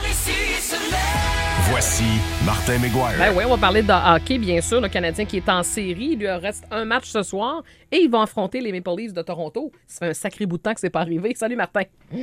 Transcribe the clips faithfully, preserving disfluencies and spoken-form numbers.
Voici Martin Maguire. Ben oui, on va parler de hockey, bien sûr. Le Canadien qui est en série. Il lui reste un match ce soir et il va affronter les Maple Leafs de Toronto. Ça fait un sacré bout de temps que c'est pas arrivé. Salut, Martin.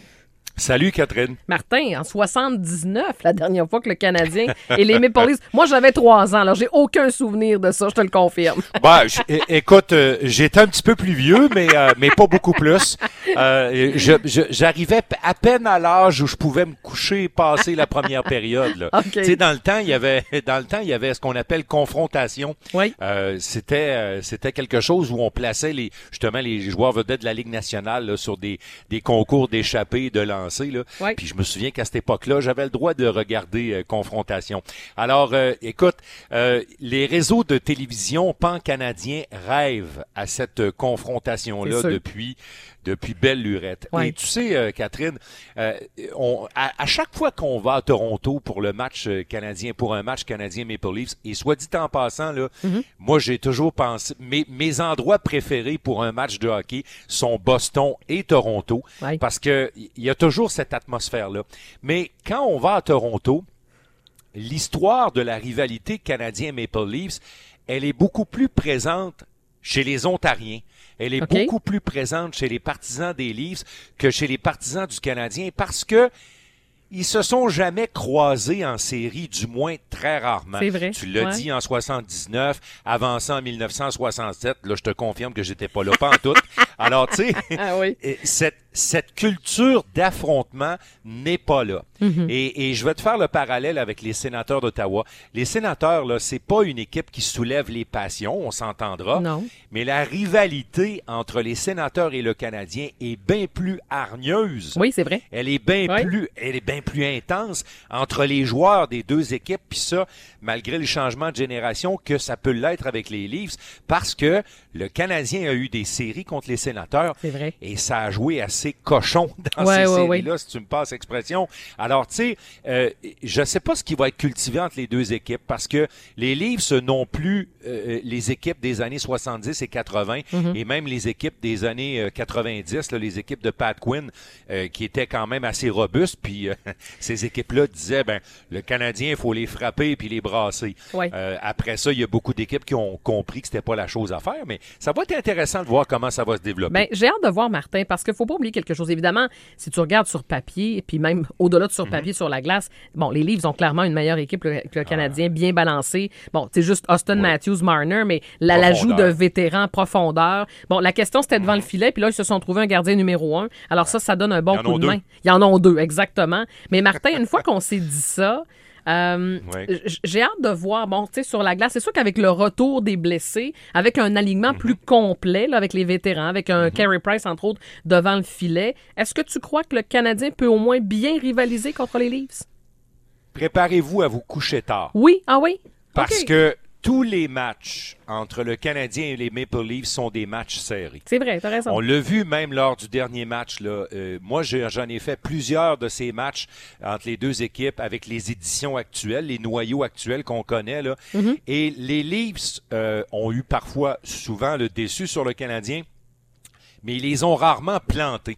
Salut, Catherine. Martin, en soixante-dix-neuf, la dernière fois que le Canadien et les Maple Leafs... Moi, j'avais trois ans, alors j'ai aucun souvenir de ça, je te le confirme. Ben, j- écoute, euh, j'étais un petit peu plus vieux, mais, euh, mais pas beaucoup plus. Euh, je, je, j'arrivais à peine à l'âge où je pouvais me coucher et passer la première période. Là. Okay. Tu sais, dans le temps, il y avait, dans le temps, il y avait ce qu'on appelle confrontation. Oui. Euh, c'était, euh, c'était quelque chose où on plaçait les, justement, les joueurs vedettes de la Ligue nationale là, sur des, des concours d'échappée, de lancer. Là. Oui. Puis je me souviens qu'à cette époque-là, j'avais le droit de regarder euh, confrontation. Alors, euh, écoute, euh, les réseaux de télévision pan-canadiens rêvent à cette euh, confrontation-là depuis depuis belle lurette. Oui. Et tu sais, euh, Catherine, euh, on, à, à chaque fois qu'on va à Toronto pour le match euh, canadien, pour un match canadien Maple Leafs, et soit dit en passant, là, mm-hmm. moi j'ai toujours pensé, mes, mes endroits préférés pour un match de hockey sont Boston et Toronto, oui. parce que il y a toujours cette atmosphère-là. Mais quand on va à Toronto, l'histoire de la rivalité canadien-Maple Leafs, elle est beaucoup plus présente chez les Ontariens. Elle est okay. beaucoup plus présente chez les partisans des Leafs que chez les partisans du Canadien parce que ils se sont jamais croisés en série, du moins très rarement. C'est vrai. Tu l'as ouais. dit en soixante-dix-neuf, avant ça en mille neuf cent soixante-sept. Là, je te confirme que j'étais pas là, pas en tout. Alors, tu sais, ah oui. cette, cette culture d'affrontement n'est pas là. Mm-hmm. Et, et je vais te faire le parallèle avec les Sénateurs d'Ottawa. Les Sénateurs, là, c'est pas une équipe qui soulève les passions, on s'entendra. Non. Mais la rivalité entre les Sénateurs et le Canadien est bien plus hargneuse. Oui, c'est vrai. Elle est bien oui. plus, elle est bien plus intense entre les joueurs des deux équipes, puis ça, malgré le changement de génération, que ça peut l'être avec les Leafs, parce que le Canadien a eu des séries contre les Sénateurs. C'est vrai. Et ça a joué assez cochon dans ouais, ces ouais, séries-là, ouais. si tu me passes l'expression. Alors, tu sais, euh, je sais pas ce qui va être cultivé entre les deux équipes, parce que les Leafs n'ont plus euh, les équipes des années soixante-dix et quatre-vingts, mm-hmm. et même les équipes des années euh, quatre-vingt-dix, là, les équipes de Pat Quinn, euh, qui étaient quand même assez robustes, puis euh, ces équipes-là disaient, ben, le Canadien, il faut les frapper puis les brasser. Ouais. Euh, après ça, il y a beaucoup d'équipes qui ont compris que c'était pas la chose à faire, mais ça va être intéressant de voir comment ça va se développer. Ben, j'ai hâte de voir, Martin, parce qu'il faut pas oublier quelque chose. Évidemment, si tu regardes sur papier, puis même au-delà de sur papier, mm-hmm. sur la glace, bon, les Leafs ont clairement une meilleure équipe que le Canadien, ah. bien balancée. Bon, c'est juste Austin oui. Matthews, Marner, mais la, l'ajout de vétérans, profondeur. Bon, la question, c'était devant mm-hmm. le filet, puis là, ils se sont trouvés un gardien numéro un. Alors ça, ça donne un bon coup de main. Ils en ont deux, exactement. Mais Martin, une fois qu'on s'est dit ça, Euh, oui. j'ai hâte de voir, bon, tu sais, sur la glace, c'est sûr qu'avec le retour des blessés, avec un alignement mm-hmm. plus complet, là, avec les vétérans, avec un mm-hmm. Carey Price, entre autres, devant le filet, est-ce que tu crois que le Canadien peut au moins bien rivaliser contre les Leafs? Préparez-vous à vous coucher tard. Oui, ah oui? Parce okay. que tous les matchs entre le Canadien et les Maple Leafs sont des matchs serrés. C'est vrai, t'as raison. On l'a vu même lors du dernier match. Là. Euh, moi, j'en ai fait plusieurs de ces matchs entre les deux équipes avec les éditions actuelles, les noyaux actuels qu'on connaît. Là. Mm-hmm. Et les Leafs euh, ont eu parfois, souvent, le déçu sur le Canadien, mais ils les ont rarement plantés.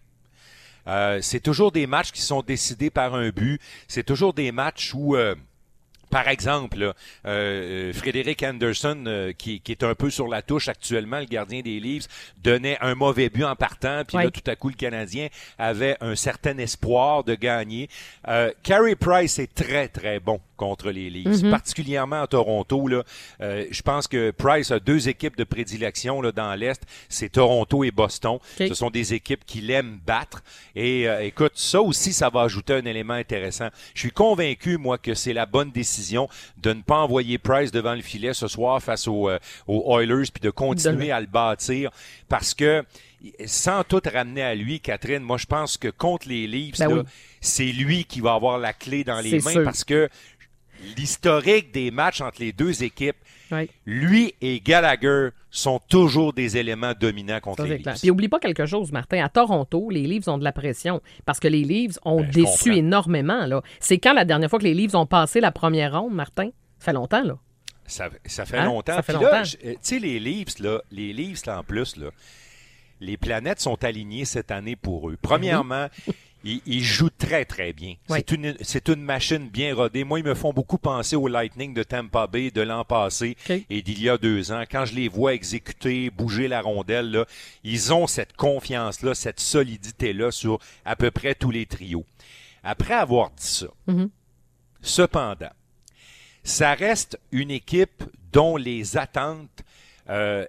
Euh, c'est toujours des matchs qui sont décidés par un but. C'est toujours des matchs où... Euh, Par exemple, là, euh, Frédéric Anderson, euh, qui, qui est un peu sur la touche actuellement, le gardien des Leafs, donnait un mauvais but en partant, puis ouais. là, tout à coup, le Canadien avait un certain espoir de gagner. Euh, Carey Price est très, très bon contre les Leafs, mm-hmm. particulièrement à Toronto. Là, euh, je pense que Price a deux équipes de prédilection là, dans l'Est, c'est Toronto et Boston. Okay. Ce sont des équipes qu'il aime battre. Et euh, écoute, ça aussi, ça va ajouter un élément intéressant. Je suis convaincu, moi, que c'est la bonne décision de ne pas envoyer Price devant le filet ce soir face aux, euh, aux Oilers, puis de continuer de... à le bâtir, parce que sans tout ramener à lui, Catherine, moi, je pense que contre les Leafs, ben là, oui. c'est lui qui va avoir la clé dans les c'est mains, sûr. Parce que l'historique des matchs entre les deux équipes, oui. lui et Gallagher sont toujours des éléments dominants contre ça, les Leafs. Puis oublie pas quelque chose, Martin. À Toronto, les Leafs ont de la pression parce que les Leafs ont ben, déçu comprends. énormément. Là. C'est quand la dernière fois que les Leafs ont passé la première ronde, Martin? Ça fait longtemps, là. Ça, ça fait hein? longtemps. Ça fait Puis longtemps. là, tu sais, les Leafs, là, les Leafs, là, en plus, là, les planètes sont alignées cette année pour eux. Premièrement, Ils, ils jouent très, très bien. Oui. C'est une, c'est une machine bien rodée. Moi, ils me font beaucoup penser au Lightning de Tampa Bay de l'an passé okay. et d'il y a deux ans. Quand je les vois exécuter, bouger la rondelle, là, ils ont cette confiance-là, cette solidité-là sur à peu près tous les trios. Après avoir dit ça, mm-hmm. cependant, ça reste une équipe dont les attentes euh,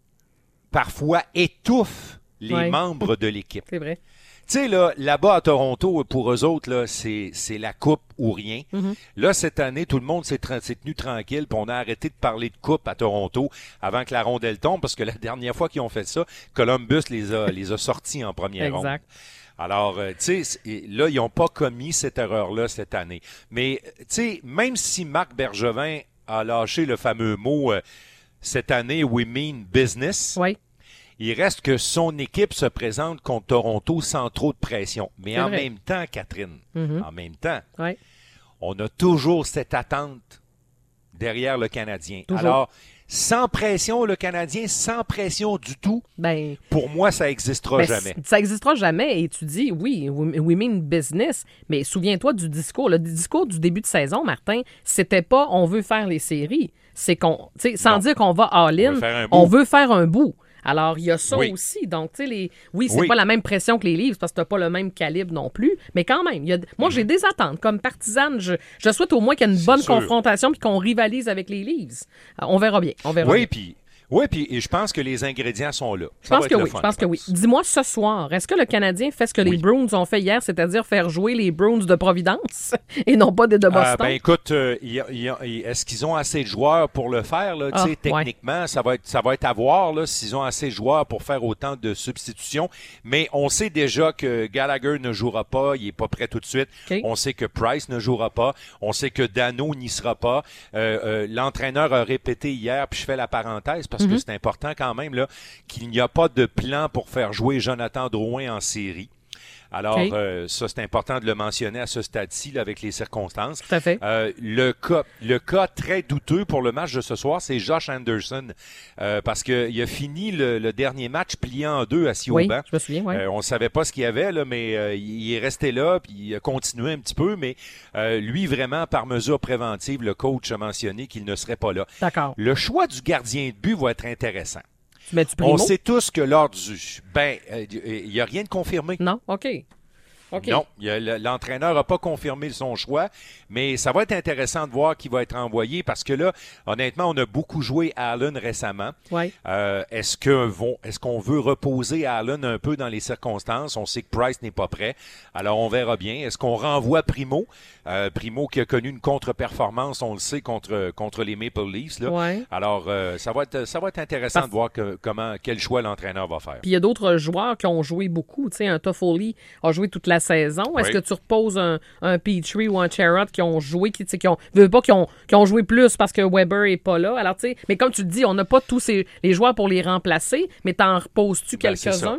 parfois étouffent les ouais. membres de l'équipe. C'est vrai. Tu sais, là, là-bas à Toronto, pour eux autres, là, c'est, c'est la coupe ou rien. Mm-hmm. Là, cette année, tout le monde s'est, tra- s'est tenu tranquille, puis on a arrêté de parler de coupe à Toronto avant que la rondelle tombe, parce que la dernière fois qu'ils ont fait ça, Columbus les a, les a sortis en première ronde. Exact. Alors, euh, tu sais, là, ils n'ont pas commis cette erreur-là cette année. Mais, tu sais, même si Marc Bergevin a lâché le fameux mot euh, cette année « we mean business », oui. il reste que son équipe se présente contre Toronto sans trop de pression. Mais C'est en vrai. même temps, Catherine, Mm-hmm. en même temps, ouais. on a toujours cette attente derrière le Canadien. Toujours. Alors, sans pression, le Canadien, sans pression du tout, ben, pour moi, ça n'existera ben, jamais. Ça n'existera jamais. Et tu dis, oui, we, we mean business, mais souviens-toi du discours. Le discours du début de saison, Martin, c'était pas « on veut faire les séries ». C'est qu'on, tu sais, sans Non. dire qu'on va all-in, on, on veut faire un bout. Alors, il y a ça oui. aussi. Donc, tu sais, les... oui, c'est oui. pas la même pression que les Leafs parce que t'as pas le même calibre non plus. Mais quand même, il y a... moi, mm-hmm. j'ai des attentes. Comme partisane, je, je souhaite au moins qu'il y ait une c'est bonne sûr. confrontation puis qu'on rivalise avec les Leafs. On verra bien. On verra oui, bien. puis... Oui, puis et je pense que les ingrédients sont là. Je Ça pense va que être oui. le fun, je pense je que oui. Dis-moi ce soir, est-ce que le Canadien fait ce que oui. les Bruins ont fait hier, c'est-à-dire faire jouer les Bruins de Providence et non pas des de Boston? Euh, ben écoute, euh, y a, y a, est-ce qu'ils ont assez de joueurs pour le faire là? Ah, techniquement, ouais. ça va être ça va être à voir là, s'ils ont assez de joueurs pour faire autant de substitutions. Mais on sait déjà que Gallagher ne jouera pas, il est pas prêt tout de suite. Okay. On sait que Price ne jouera pas. On sait que Dano n'y sera pas. Euh, euh, l'entraîneur a répété hier, puis je fais la parenthèse parce mm-hmm. que c'est important quand même là, qu'il n'y a pas de plan pour faire jouer Jonathan Drouin en série. Alors, okay. euh, ça, c'est important de le mentionner à ce stade-ci, là, avec les circonstances. Tout à fait. Euh, le cas, le cas très douteux pour le match de ce soir, c'est Josh Anderson, euh, parce qu'il a fini le, le dernier match plié en deux assis oui, au banc. Je me souviens, oui. Euh, on ne savait pas ce qu'il y avait, là, mais euh, il est resté là, puis il a continué un petit peu, mais euh, lui, vraiment, par mesure préventive, le coach a mentionné qu'il ne serait pas là. D'accord. Le choix du gardien de but va être intéressant. Tu mets-tu Primo? On sait tous que lors du... Ben, il euh, n'y a rien de confirmé. Non? OK. Okay. Non, il y a, l'entraîneur n'a pas confirmé son choix, mais ça va être intéressant de voir qui va être envoyé parce que là, honnêtement, on a beaucoup joué Allen récemment. Ouais. Euh, est-ce que vont, est-ce qu'on veut reposer Allen un peu dans les circonstances? On sait que Price n'est pas prêt, alors on verra bien. Est-ce qu'on renvoie Primo? Euh, Primo qui a connu une contre-performance, on le sait, contre, contre les Maple Leafs. Là. Ouais. Alors, euh, ça, va être, ça va être intéressant parce... de voir que, comment, quel choix l'entraîneur va faire. Puis il y a d'autres joueurs qui ont joué beaucoup. Tu sais, un Toffoli a joué toute la saison. Est-ce oui. que tu reposes un, un Petrie ou un Sherrod qui ont joué, qui, qui ont, veux pas, qui ont, qui ont joué plus parce que Weber est pas là? Alors, tu sais, mais comme tu le dis, on n'a pas tous ces, les joueurs pour les remplacer, mais t'en reposes-tu ben, quelques-uns?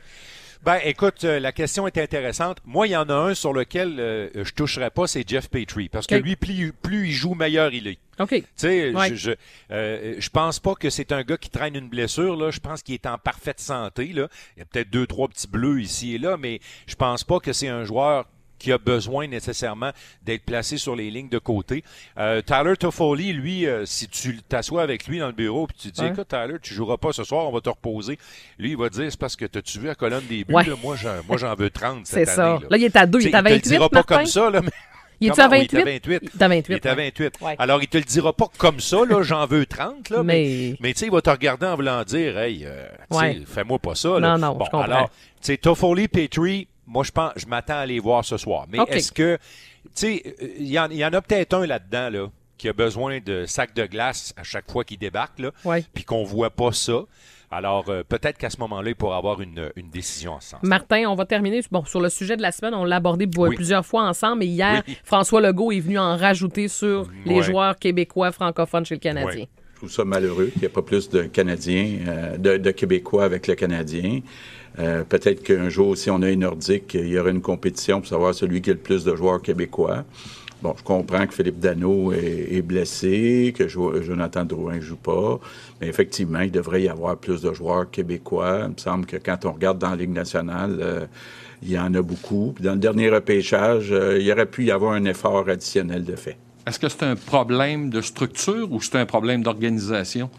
Ben, écoute, euh, la question est intéressante. Moi, il y en a un sur lequel euh, je toucherai pas, c'est Jeff Petrie. Parce okay. que lui, plus, plus il joue, meilleur il est. OK. Tu sais, ouais. je, je, euh, je pense pas que c'est un gars qui traîne une blessure, là. Je pense qu'il est en parfaite santé, là. Il y a peut-être deux, trois petits bleus ici et là, mais je pense pas que c'est un joueur qui a besoin nécessairement d'être placé sur les lignes de côté. Euh, Tyler Toffoli, lui, euh, si tu t'assois avec lui dans le bureau puis tu dis, ouais. écoute, Tyler, tu joueras pas ce soir, on va te reposer. Lui, il va dire, c'est parce que t'as-tu vu la colonne des buts, ouais. là? Moi, j'en, moi, j'en veux trente cette c'est ça. année. Là. là, il est à deux, il est à vingt-huit, il te le dira pas Martin? comme ça, là, mais... Il est à vingt-huit? Oui, il est à vingt-huit. Il est à vingt-huit. Il est à vingt-huit. Ouais. Alors, il te le dira pas comme ça, là, j'en veux trente, là, mais, mais, mais tu sais, il va te regarder en voulant dire, hey, euh, ouais. fais-moi pas ça, là. Non, non, bon, je comprends. Alors, tu sais, Toffoli, Petrie, moi, je pense, je m'attends à les voir ce soir. Mais okay. est-ce que, tu sais, il y, y en a peut-être un là-dedans, là, qui a besoin de sacs de glace à chaque fois qu'il débarque, là, ouais. puis qu'on voit pas ça. Alors, euh, peut-être qu'à ce moment-là, il pourra avoir une, une décision en ce sens. Martin, on va terminer bon, sur le sujet de la semaine. On l'a abordé oui. plusieurs fois ensemble, mais hier, oui. François Legault est venu en rajouter sur oui. les joueurs québécois francophones chez le Canadien. Oui. Je trouve ça malheureux qu'il n'y ait pas plus de Canadiens, euh, de, de Québécois avec le Canadien. Euh, peut-être qu'un jour, si on a une Nordique, il y aura une compétition pour savoir celui qui a le plus de joueurs québécois. Bon, je comprends que Philippe Danault est, est blessé, que jo- Jonathan Drouin ne joue pas, mais effectivement, il devrait y avoir plus de joueurs québécois. Il me semble que quand on regarde dans la Ligue nationale, euh, il y en a beaucoup. Puis dans le dernier repêchage, euh, il aurait pu y avoir un effort additionnel de fait. Est-ce que c'est un problème de structure ou c'est un problème d'organisation?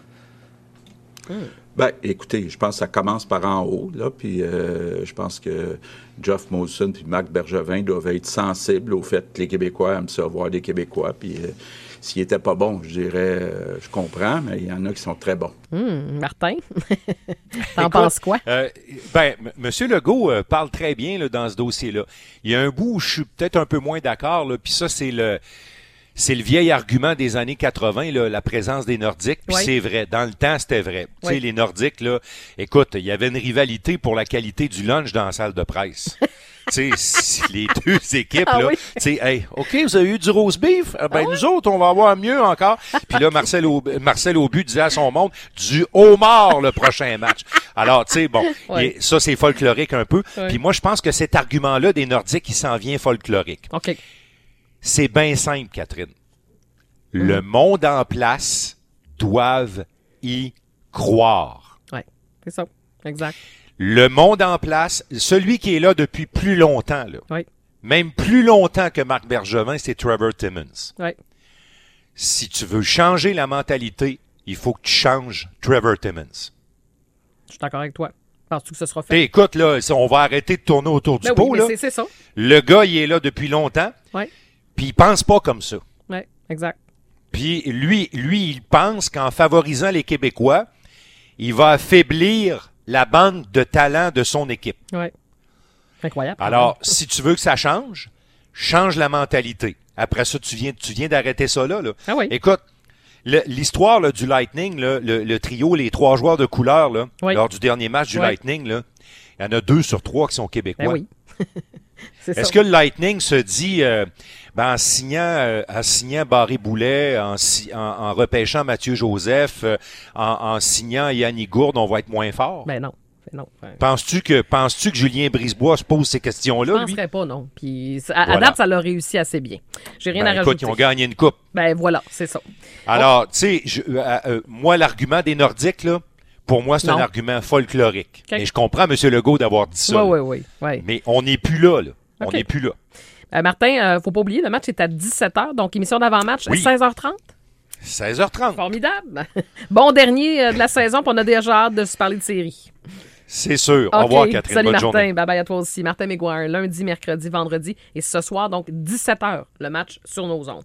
Ben, écoutez, je pense que ça commence par en haut, là, puis euh, je pense que Geoff Molson puis Marc Bergevin doivent être sensibles au fait que les Québécois aiment ça voir des Québécois, puis euh, s'ils n'étaient pas bons, je dirais, euh, je comprends, mais il y en a qui sont très bons. Hum, Martin, t'en Écoute, penses quoi? Euh, ben, M. Legault euh, parle très bien là, dans ce dossier-là. Il y a un bout où je suis peut-être un peu moins d'accord, là, puis ça, c'est le... C'est le vieil argument des années quatre-vingt, là, la présence des Nordiques, puis oui. c'est vrai. Dans le temps, c'était vrai. Oui. Tu sais, les Nordiques, là, écoute, il y avait une rivalité pour la qualité du lunch dans la salle de presse. Tu sais, les deux équipes, ah là, oui. tu sais, hey, OK, vous avez eu du roast beef? Ben, ah oui? nous autres, on va avoir mieux encore. Puis là, Marcel, Aub- Marcel Aubu disait à son monde, du homard le prochain match. Alors, tu sais, bon, Oui. et ça, c'est folklorique un peu. Oui. Puis moi, je pense que cet argument-là des Nordiques, il s'en vient folklorique. OK. C'est bien simple, Catherine. Le monde en place doivent y croire. Oui, c'est ça. Exact. Le monde en place, celui qui est là depuis plus longtemps, là, Oui. même plus longtemps que Marc Bergevin, c'est Trevor Timmons. Oui. Si tu veux changer la mentalité, il faut que tu changes Trevor Timmons. Je suis d'accord avec toi. Penses-tu que ce sera fait? Et écoute, là, on va arrêter de tourner autour du Ben pot. oui, mais là. c'est, c'est ça. Le gars, il est là depuis longtemps, Oui. puis il pense pas comme ça. Oui, exact. Puis lui, lui, il pense qu'en favorisant les Québécois, il va affaiblir la bande de talent de son équipe. Oui. Incroyable. Alors, si tu veux que ça change, change la mentalité. Après ça, tu viens, tu viens d'arrêter ça là. là. Ah oui. Écoute, le- l'histoire là, du Lightning, là, le, le trio, les trois joueurs de couleur, là, Oui. lors du dernier match du Oui. Lightning, là, il y en a deux sur trois qui sont québécois. Ben oui. c'est Est-ce ça. que le Lightning se dit, euh, ben, en signant, euh, en signant Barré Boulet, en, si- en, en repêchant Mathieu Joseph, euh, en, en signant Yannick Gourde, on va être moins fort? Ben non. Ben non. Ben, Penses-tu que, penses-tu que Julien Brisebois se pose ces je questions-là, lui? penserais pas, non. Puis à, à Voilà. date, ça l'a réussi assez bien. J'ai rien Ben, à écoute, rajouter. ils ont gagné une coupe. Ben voilà, c'est ça. Alors, tu sais, je- euh, euh, moi, l'argument des Nordiques, là, pour moi, c'est Non. un argument folklorique. OK. Et je comprends M. Legault d'avoir dit ça. Oui, là. oui, oui. Ouais. Mais on n'est plus là, là. On OK. n'est plus là. Euh, Martin, euh, faut pas oublier, le match est à dix-sept heures, donc émission d'avant-match, Oui. seize heures trente. seize heures trente. Formidable. Bon dernier euh, de la saison, puis on a déjà hâte de se parler de série. C'est sûr. Au OK. revoir, Catherine. Salut Bonne Martin. journée. Bye bye à toi aussi. Martin Maguire, lundi, mercredi, vendredi. Et ce soir, donc, dix-sept heures, le match sur nos ondes.